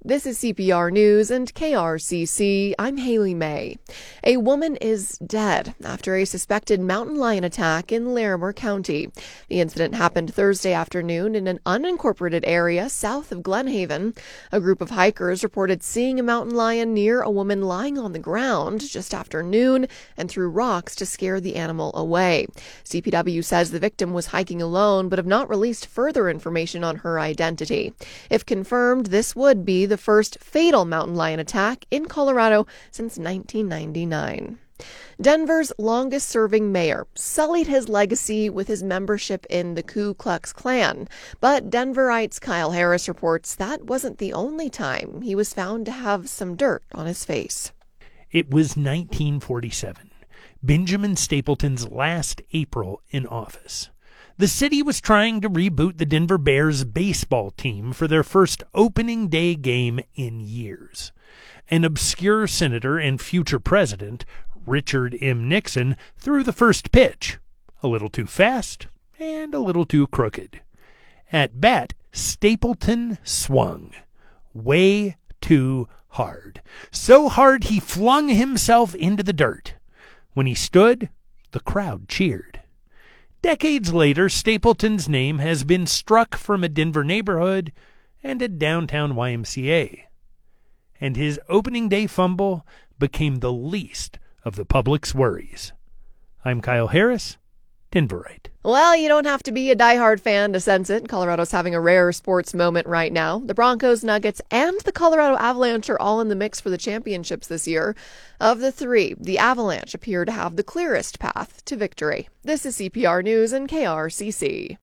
This is CPR News and KRCC. I'm Haley May. A woman is dead after a suspected mountain lion attack in Larimer County. The incident happened Thursday afternoon in an unincorporated area south of Glen Haven. A group of hikers reported seeing a mountain lion near a woman lying on the ground just after noon and threw rocks to scare the animal away. CPW says the victim was hiking alone but have not released further information on her identity. If confirmed, this would be the first fatal mountain lion attack in Colorado since 1999. Denver's longest-serving mayor sullied his legacy with his membership in the Ku Klux Klan, but Denverites Kyle Harris reports that wasn't the only time he was found to have some dirt on his face. It was 1947, Benjamin Stapleton's last April in office. The city was trying to reboot the Denver Bears baseball team for their first opening day game in years. An obscure senator and future president, Richard M. Nixon, threw the first pitch, a little too fast and a little too crooked. At bat, Stapleton swung way too hard. So hard he flung himself into the dirt. When he stood, the crowd cheered. Decades later, Stapleton's name has been struck from a Denver neighborhood and a downtown YMCA. And his opening day fumble became the least of the public's worries. I'm Kyle Harris, Denverite. Well, you don't have to be a diehard fan to sense it. Colorado's having a rare sports moment right now. The Broncos, Nuggets, and the Colorado Avalanche are all in the mix for the championships this year. Of the three, the Avalanche appear to have the clearest path to victory. This is CPR News and KRCC.